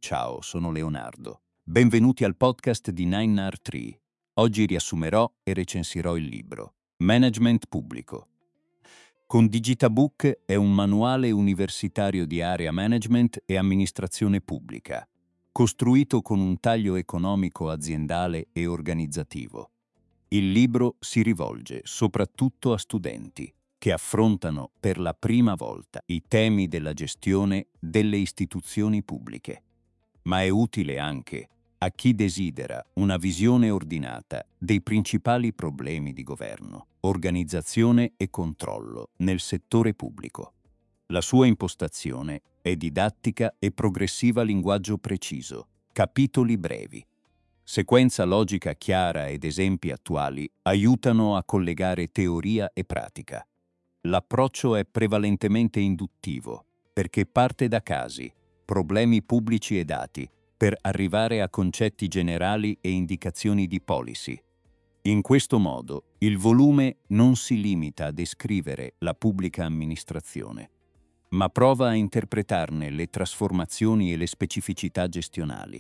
Ciao, sono Leonardo. Benvenuti al podcast di 9R3. Oggi riassumerò e recensirò il libro Management Pubblico. Con Digitabook è un manuale universitario di area management e amministrazione pubblica, costruito con un taglio economico aziendale e organizzativo. Il libro si rivolge soprattutto a studenti che affrontano per la prima volta i temi della gestione delle istituzioni pubbliche, ma è utile anche a chi desidera una visione ordinata dei principali problemi di governo, organizzazione e controllo nel settore pubblico. La sua impostazione è didattica e progressiva, linguaggio preciso, capitoli brevi. Sequenza logica chiara ed esempi attuali aiutano a collegare teoria e pratica. L'approccio è prevalentemente induttivo, perché parte da casi, problemi pubblici e dati, per arrivare a concetti generali e indicazioni di policy. In questo modo, il volume non si limita a descrivere la pubblica amministrazione, ma prova a interpretarne le trasformazioni e le specificità gestionali.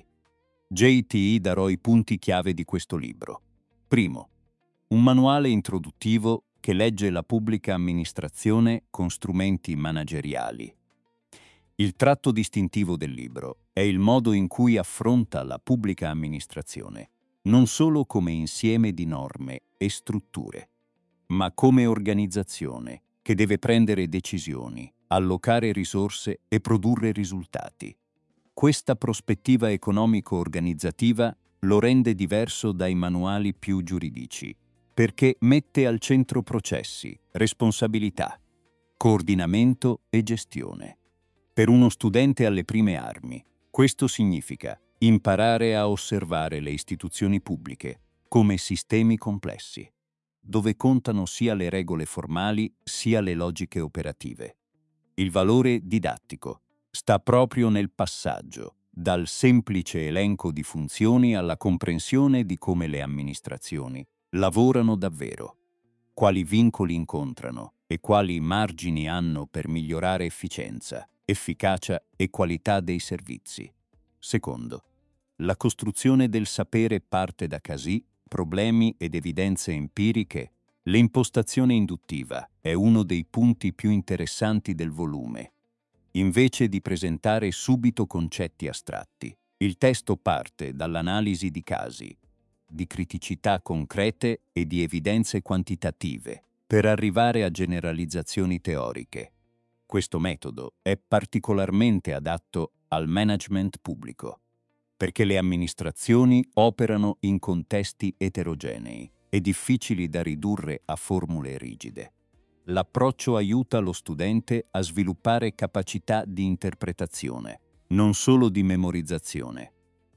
JTI darò i punti chiave di questo libro. Primo, un manuale introduttivo che legge la pubblica amministrazione con strumenti manageriali. Il tratto distintivo del libro è il modo in cui affronta la pubblica amministrazione, non solo come insieme di norme e strutture, ma come organizzazione che deve prendere decisioni, allocare risorse e produrre risultati. Questa prospettiva economico-organizzativa lo rende diverso dai manuali più giuridici, perché mette al centro processi, responsabilità, coordinamento e gestione. Per uno studente alle prime armi, questo significa imparare a osservare le istituzioni pubbliche come sistemi complessi, dove contano sia le regole formali sia le logiche operative. Il valore didattico sta proprio nel passaggio dal semplice elenco di funzioni alla comprensione di come le amministrazioni lavorano davvero, quali vincoli incontrano e quali margini hanno per migliorare efficienza, efficacia e qualità dei servizi. Secondo, la costruzione del sapere parte da casi, problemi ed evidenze empiriche. L'impostazione induttiva è uno dei punti più interessanti del volume. Invece di presentare subito concetti astratti, il testo parte dall'analisi di casi, di criticità concrete e di evidenze quantitative, per arrivare a generalizzazioni teoriche. Questo metodo è particolarmente adatto al management pubblico, perché le amministrazioni operano in contesti eterogenei e difficili da ridurre a formule rigide. L'approccio aiuta lo studente a sviluppare capacità di interpretazione, non solo di memorizzazione.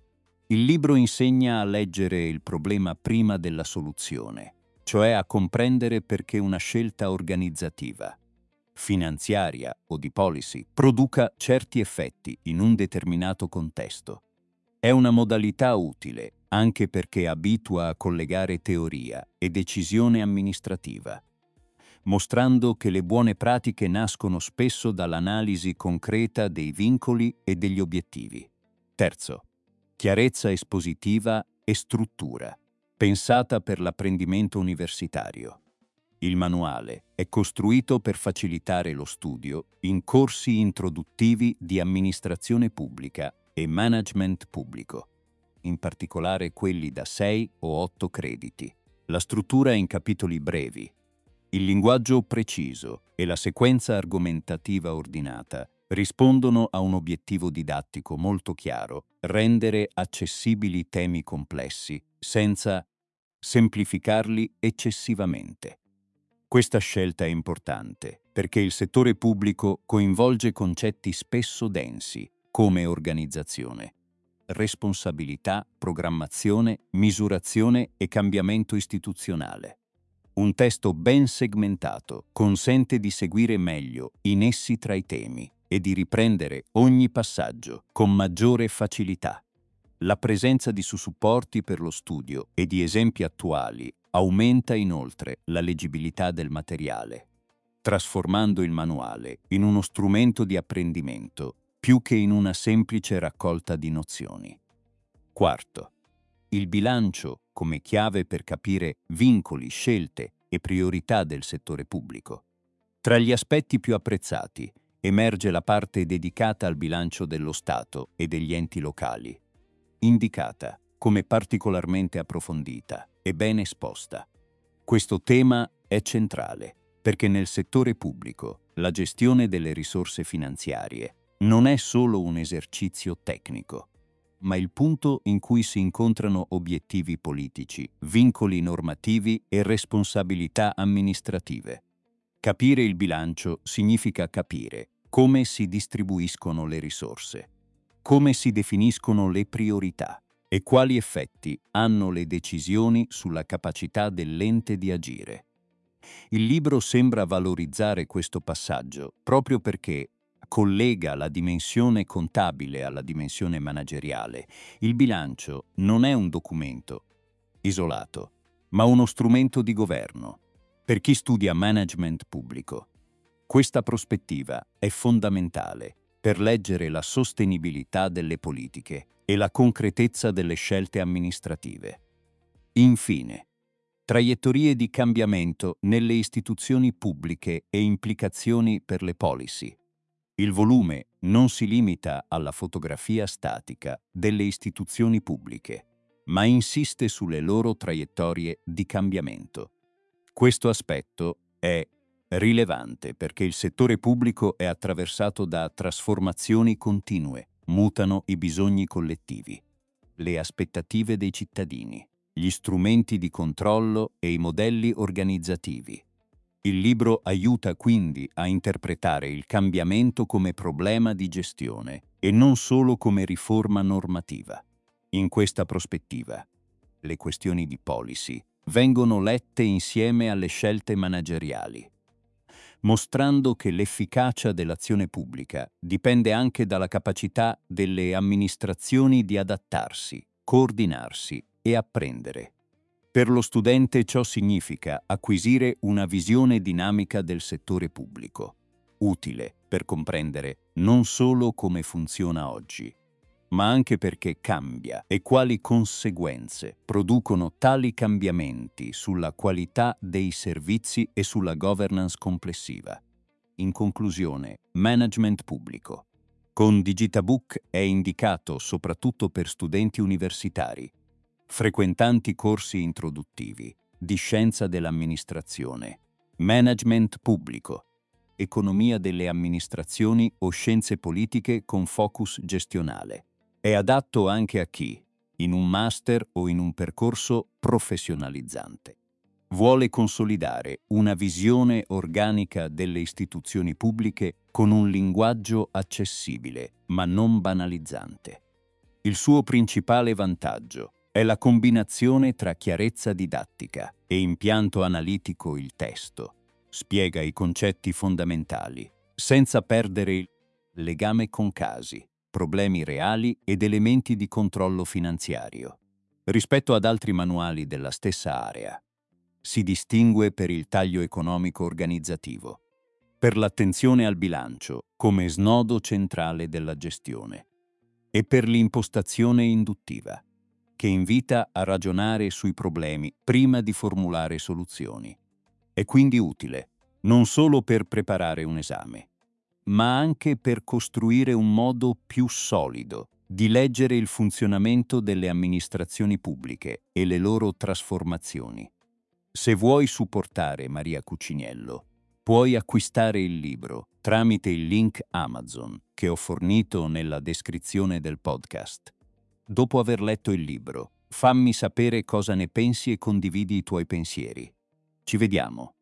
Il libro insegna a leggere il problema prima della soluzione, cioè a comprendere perché una scelta organizzativa, finanziaria o di policy produca certi effetti in un determinato contesto. È una modalità utile anche perché abitua a collegare teoria e decisione amministrativa, mostrando che le buone pratiche nascono spesso dall'analisi concreta dei vincoli e degli obiettivi. Terzo, chiarezza espositiva e struttura, pensata per l'apprendimento universitario. Il manuale è costruito per facilitare lo studio in corsi introduttivi di amministrazione pubblica e management pubblico, in particolare quelli da 6 o 8 crediti. La struttura è in capitoli brevi. Il linguaggio preciso e la sequenza argomentativa ordinata rispondono a un obiettivo didattico molto chiaro: rendere accessibili temi complessi senza semplificarli eccessivamente. Questa scelta è importante perché il settore pubblico coinvolge concetti spesso densi, come organizzazione, responsabilità, programmazione, misurazione e cambiamento istituzionale. Un testo ben segmentato consente di seguire meglio i nessi tra i temi e di riprendere ogni passaggio con maggiore facilità. La presenza di supporti per lo studio e di esempi attuali aumenta inoltre la leggibilità del materiale, trasformando il manuale in uno strumento di apprendimento più più che in una semplice raccolta di nozioni. Quarto, il bilancio come chiave per capire vincoli, scelte e priorità del settore pubblico. Tra gli aspetti più apprezzati emerge la parte dedicata al bilancio dello Stato e degli enti locali, indicata come particolarmente approfondita e ben esposta. Questo tema è centrale perché nel settore pubblico la gestione delle risorse finanziarie non è solo un esercizio tecnico, ma il punto in cui si incontrano obiettivi politici, vincoli normativi e responsabilità amministrative. Capire il bilancio significa capire come si distribuiscono le risorse, come si definiscono le priorità e quali effetti hanno le decisioni sulla capacità dell'ente di agire. Il libro sembra valorizzare questo passaggio proprio perché collega la dimensione contabile alla dimensione manageriale. Il bilancio non è un documento isolato, ma uno strumento di governo. Per chi studia management pubblico, questa prospettiva è fondamentale per leggere la sostenibilità delle politiche e la concretezza delle scelte amministrative. Infine, traiettorie di cambiamento nelle istituzioni pubbliche e implicazioni per le policy. Il volume non si limita alla fotografia statica delle istituzioni pubbliche, ma insiste sulle loro traiettorie di cambiamento. Questo aspetto è rilevante perché il settore pubblico è attraversato da trasformazioni continue, mutano i bisogni collettivi, le aspettative dei cittadini, gli strumenti di controllo e i modelli organizzativi. Il libro aiuta quindi a interpretare il cambiamento come problema di gestione e non solo come riforma normativa. In questa prospettiva, le questioni di policy vengono lette insieme alle scelte manageriali, mostrando che l'efficacia dell'azione pubblica dipende anche dalla capacità delle amministrazioni di adattarsi, coordinarsi e apprendere. Per lo studente ciò significa acquisire una visione dinamica del settore pubblico, utile per comprendere non solo come funziona oggi, ma anche perché cambia e quali conseguenze producono tali cambiamenti sulla qualità dei servizi e sulla governance complessiva. In conclusione, management pubblico. Con Digitabook è indicato soprattutto per studenti universitari, frequentanti corsi introduttivi di scienza dell'amministrazione, management pubblico, economia delle amministrazioni o scienze politiche con focus gestionale. È adatto anche a chi, in un master o in un percorso professionalizzante, vuole consolidare una visione organica delle istituzioni pubbliche con un linguaggio accessibile, ma non banalizzante. Il suo principale vantaggio è la combinazione tra chiarezza didattica e impianto analitico. Il testo spiega i concetti fondamentali, senza perdere il legame con casi, problemi reali ed elementi di controllo finanziario. Rispetto ad altri manuali della stessa area, si distingue per il taglio economico organizzativo, per l'attenzione al bilancio come snodo centrale della gestione e per l'impostazione induttiva, che invita a ragionare sui problemi prima di formulare soluzioni. È quindi utile non solo per preparare un esame, ma anche per costruire un modo più solido di leggere il funzionamento delle amministrazioni pubbliche e le loro trasformazioni. Se vuoi supportare Maria Cuciniello, puoi acquistare il libro tramite il link Amazon che ho fornito nella descrizione del podcast. Dopo aver letto il libro, fammi sapere cosa ne pensi e condividi i tuoi pensieri. Ci vediamo.